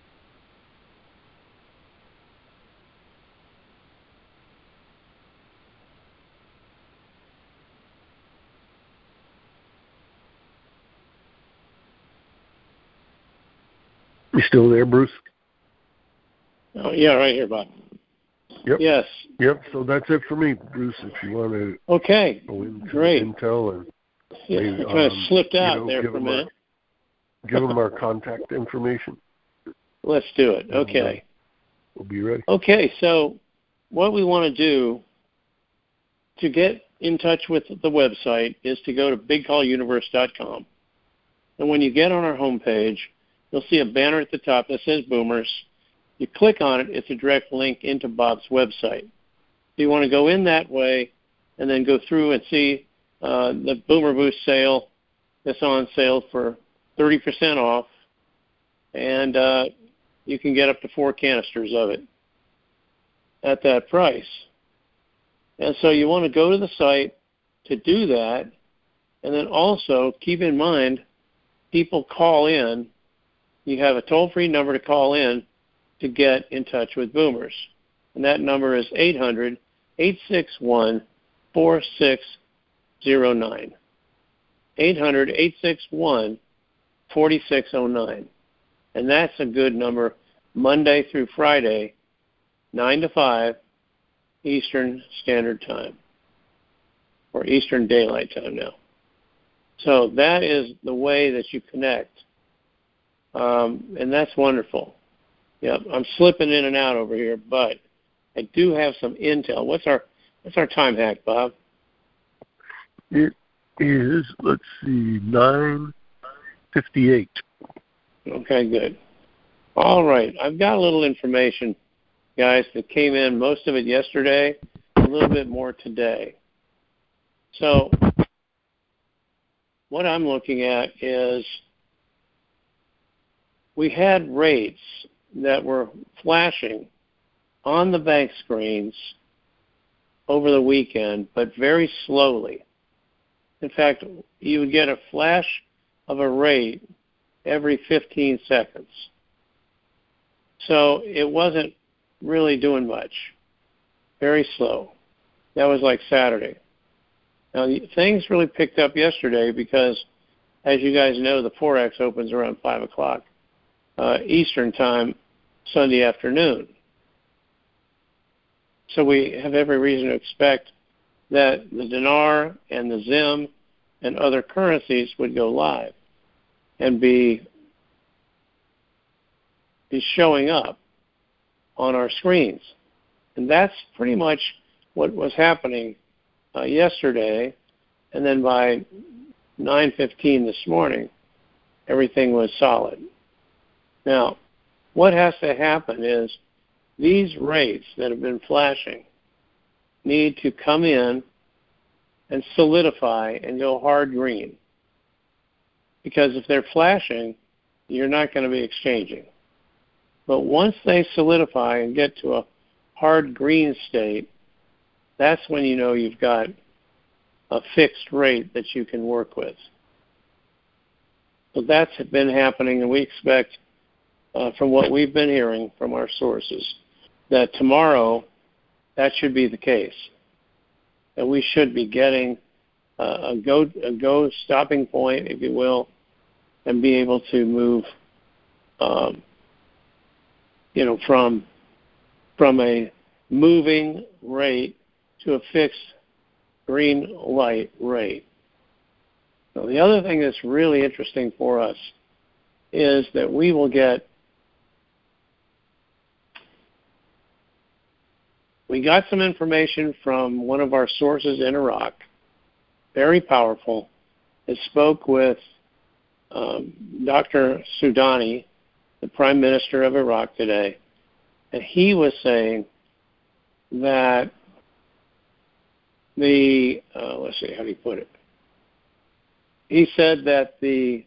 You still there, Bruce? Oh, yeah, right here, Bob. Yep. Yes. Yep. So that's it for me, Bruce. If you want to okay, go into great. Intel and yeah, maybe, I kind of um, slipped out you know, there give for a them minute. Our, give them our contact information. Let's do it. And, uh, okay. we'll be ready. Okay. So, what we want to do to get in touch with the website is to go to big call universe dot com. And when you get on our homepage, you'll see a banner at the top that says Boomers. You click on it, it's a direct link into Bob's website. So you want to go in that way and then go through and see uh, the Boomer Boost sale that's on sale for thirty percent off. And uh, you can get up to four canisters of it at that price. And so you want to go to the site to do that, and then also keep in mind, people call in. You have a toll-free number to call in to get in touch with Boomers. And that number is eight hundred, eight six one, four six zero nine. eight hundred, eight six one, four six zero nine. And that's a good number Monday through Friday, nine to five, Eastern Standard Time, or Eastern Daylight Time now. So that is the way that you connect, um, and that's wonderful. Yep, I'm slipping in and out over here, but I do have some intel. What's our what's our time hack, Bob? It is, let's see, nine fifty-eight. Okay, good. All right, I've got a little information, guys, that came in, most of it yesterday, a little bit more today. So what I'm looking at is we had rates that were flashing on the bank screens over the weekend, but very slowly. In fact, you would get a flash of a rate every fifteen seconds. So it wasn't really doing much. Very slow. That was like Saturday. Now, things really picked up yesterday because, as you guys know, the Forex opens around five o'clock uh, Eastern Time Sunday afternoon. So we have every reason to expect that the dinar and the zim and other currencies would go live and be, be showing up on our screens. And that's pretty much what was happening uh, yesterday. And then by nine fifteen this morning, everything was solid. Now, what has to happen is these rates that have been flashing need to come in and solidify and go hard green. Because if they're flashing, you're not going to be exchanging. But once they solidify and get to a hard green state, that's when you know you've got a fixed rate that you can work with. So that's been happening, and we expect, uh, from what we've been hearing from our sources, that tomorrow that should be the case. That we should be getting uh, a go a go stopping point, if you will, and be able to move, um, you know, from from a moving rate to a fixed green light rate. Now, the other thing that's really interesting for us is that we will get, we got some information from one of our sources in Iraq, very powerful. It spoke with um, Doctor Soudani, the Prime Minister of Iraq today, and he was saying that the, uh, let's see, how do you put it? He said that the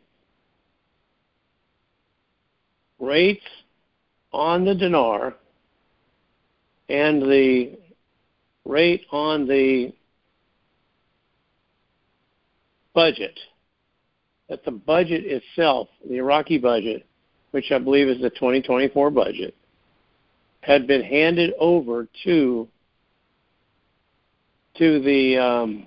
rates on the dinar and the rate on the budget, that the budget itself, the Iraqi budget, which I believe is the twenty twenty-four budget, had been handed over to to the um,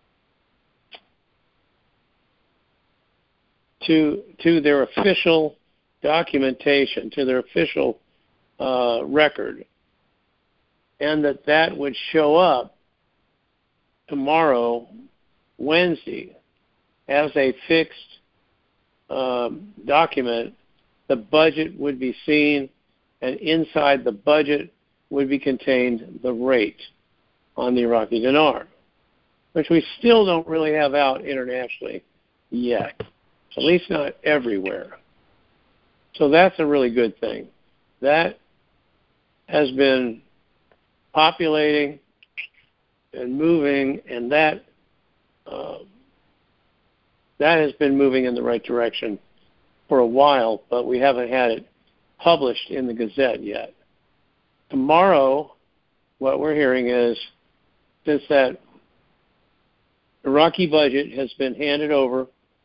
to to their official documentation, to their official uh, record, and that that would show up tomorrow, Wednesday, as a fixed um, document. The budget would be seen, and inside the budget would be contained the rate on the Iraqi dinar. which we still don't really have out internationally yet, at least not everywhere. So that's a really good thing. That has been populating and moving, and that uh, that has been moving in the right direction for a while, but we haven't had it published in the Gazette yet. Tomorrow, what we're hearing is, since that Iraqi budget has been handed over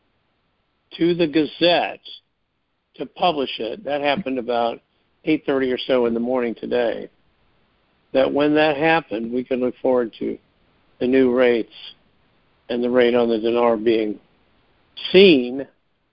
to the Gazette to publish it, that happened about eight thirty or so in the morning today, that when that happened, we can look forward to the new rates and the rate on the dinar being seen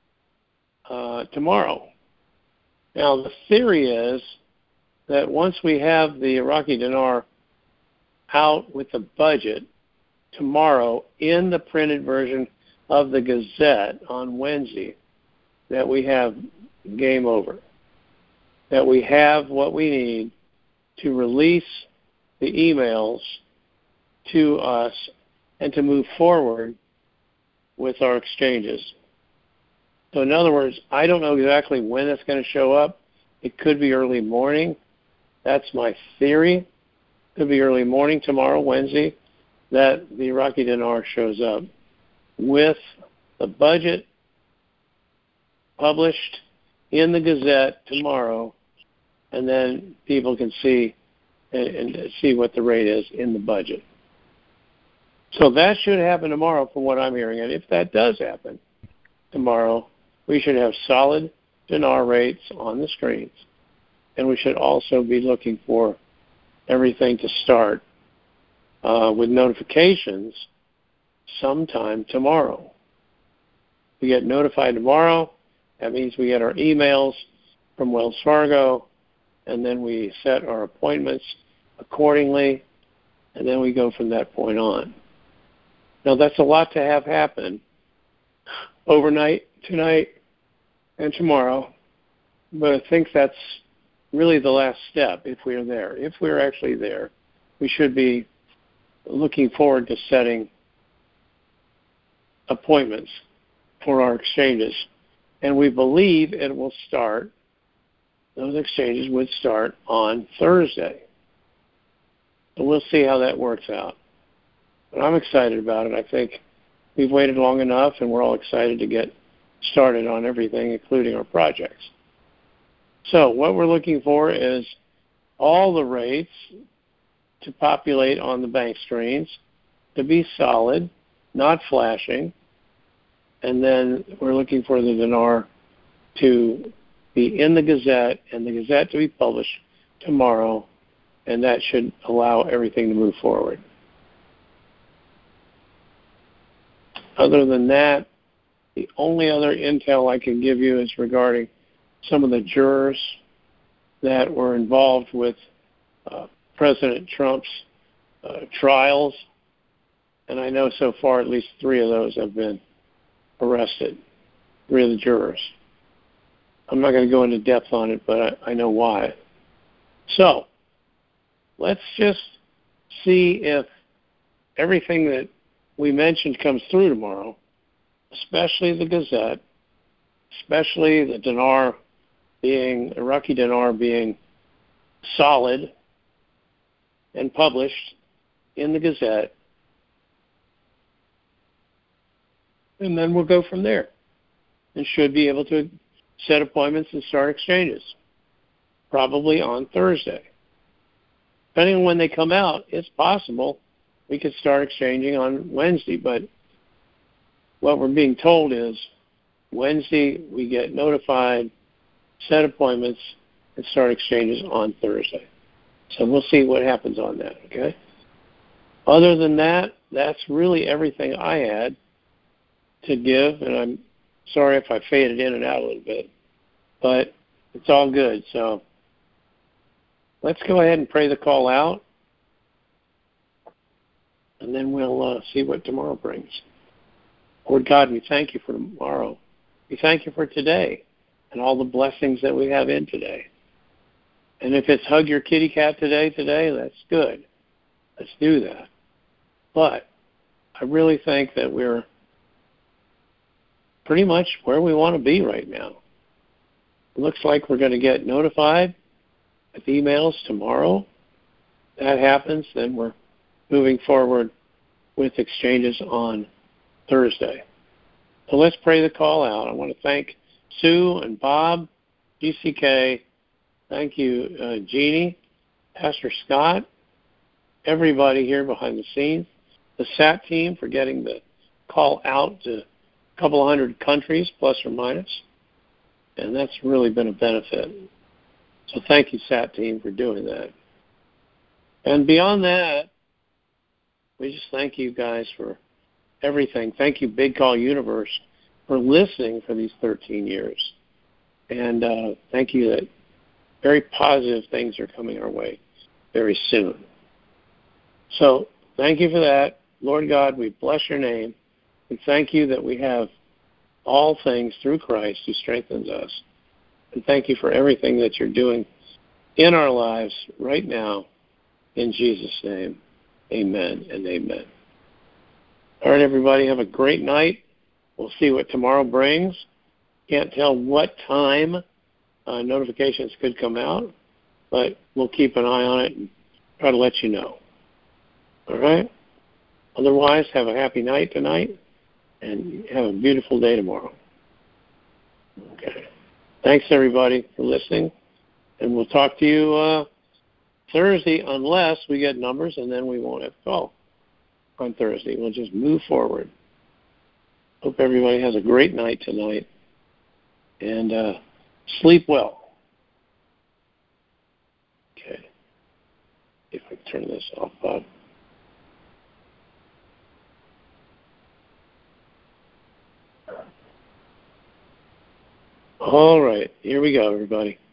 uh, tomorrow. Now, the theory is that once we have the Iraqi dinar out with the budget tomorrow in the printed version of the Gazette on Wednesday, that we have game over, that we have what we need to release the emails to us and to move forward with our exchanges. So in other words, I don't know exactly when it's going to show up. It could be early morning. That's my theory. It could be early morning tomorrow, Wednesday, that the Iraqi dinar shows up with the budget published in the Gazette tomorrow, and then people can see and, and see what the rate is in the budget. So that should happen tomorrow from what I'm hearing. And if that does happen tomorrow, we should have solid dinar rates on the screens. And we should also be looking for everything to start uh, with notifications sometime tomorrow. We get notified tomorrow. That means we get our emails from Wells Fargo, and then we set our appointments accordingly, and then we go from that point on. Now, that's a lot to have happen overnight, tonight, and tomorrow, but I think that's really the last step if we're there. If we're actually there, we should be looking forward to setting appointments for our exchanges. And we believe it will start, those exchanges would start on Thursday. So we'll see how that works out. But I'm excited about it. I think we've waited long enough, and we're all excited to get started on everything, including our projects. So what we're looking for is all the rates to populate on the bank screens, to be solid, not flashing, and then we're looking for the dinar to be in the Gazette, and the Gazette to be published tomorrow, and that should allow everything to move forward. Other than that, the only other intel I can give you is regarding some of the jurors that were involved with uh, President Trump's uh, trials, and I know so far at least three of those have been arrested, three of the jurors. I'm not going to go into depth on it, but I, I know why. So let's just see if everything that we mentioned comes through tomorrow, especially the Gazette, especially the dinar being, Iraqi dinar being solid and published in the Gazette. And then we'll go from there and should be able to set appointments and start exchanges, probably on Thursday. Depending on when they come out, it's possible we could start exchanging on Wednesday, but what we're being told is Wednesday we get notified, set appointments, and start exchanges on Thursday. So we'll see what happens on that, okay? Other than that, that's really everything I had to give, and I'm sorry if I faded in and out a little bit, but it's all good. So let's go ahead and pray the call out, and then we'll uh, see what tomorrow brings. Lord God, we thank you for tomorrow. We thank you for today and all the blessings that we have in today. And if it's hug your kitty cat today, today, that's good. Let's do that. But I really think that we're pretty much where we want to be right now. It looks like we're going to get notified with emails tomorrow. If that happens, then we're moving forward with exchanges on Thursday. So let's pray the call out. I want to thank Sue and Bob, G C K. Thank you, uh, Jeannie, Pastor Scott, everybody here behind the scenes, the S A T team for getting the call out to a couple hundred countries, plus or minus. And that's really been a benefit. So thank you, S A T team, for doing that. And beyond that, we just thank you guys for everything. Thank you, Big Call Universe, for listening for these thirteen years. And uh, thank you that very positive things are coming our way very soon. So thank you for that. Lord God, we bless your name. And thank you that we have all things through Christ who strengthens us. And thank you for everything that you're doing in our lives right now. In Jesus' name, amen and amen. All right, everybody, have a great night. We'll see what tomorrow brings. Can't tell what time uh, notifications could come out, but we'll keep an eye on it and try to let you know. All right? Otherwise, have a happy night tonight, and have a beautiful day tomorrow. Okay. Thanks, everybody, for listening, and we'll talk to you uh, Thursday unless we get numbers, and then we won't have to call on Thursday. We'll just move forward. Hope everybody has a great night tonight, and uh, sleep well. Okay. If I turn this off, Bob. All right, here we go, everybody.